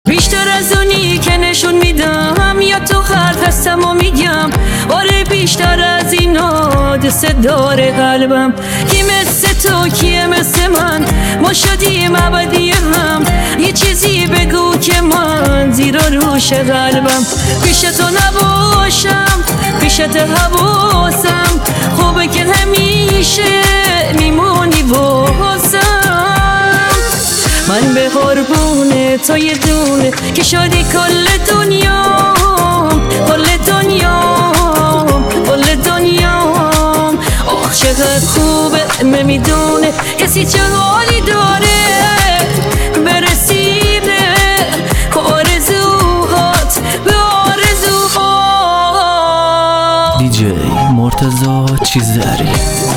بیشتر از اونی که نشون میدم یا تو خرد هستم و میگم آره بیشتر از اینا دوست داره قلبم. کی مثل تو کیه مثل من ما شدیم ابدی هم یه چیزی بگو که من زیر روش قلبم. پیش تو نباشم پیشت حواسم خوبه که همیشه میمونی واسم. من به قربون تو یه دونه که شدی کل دنیام کل دنیام کل دنیام. آخ چقدر خوبه نمیدونه کسی چه حالی داره برسی به آرزوهات به آرزوهات. دیجی مرتضی چیزری.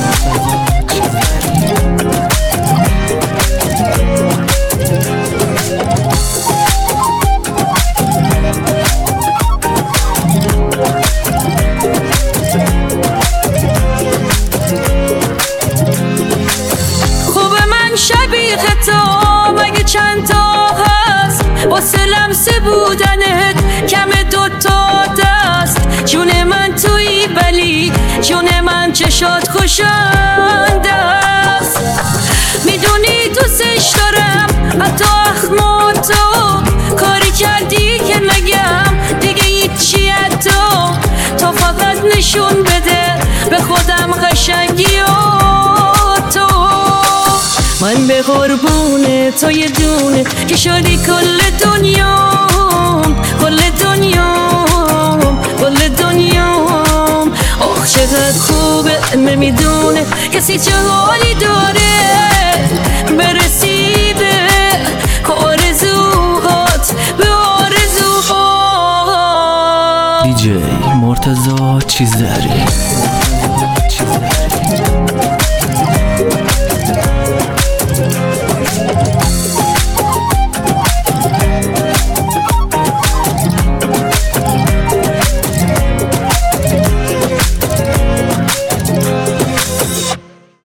شبیه تو مگه چند تا هست واسه لمسه بودنت کم دوتا دست. جون من تویی ولی جون من چشات خوشنده است. میدونی دوستش دارم حتی اخماتو کاری کردی که نگم دیگه هیچی تو فقط نشون بده به خودم قشنگی تو. من به قربون تو یه دونه که شدی کل دنیام کل دنیام کل دنیام. آخ چقدر خوبه نمیدونه کسی چه حالی داره برسی به آرزوهات به آرزوهات. دیجی مرتضی چیزری.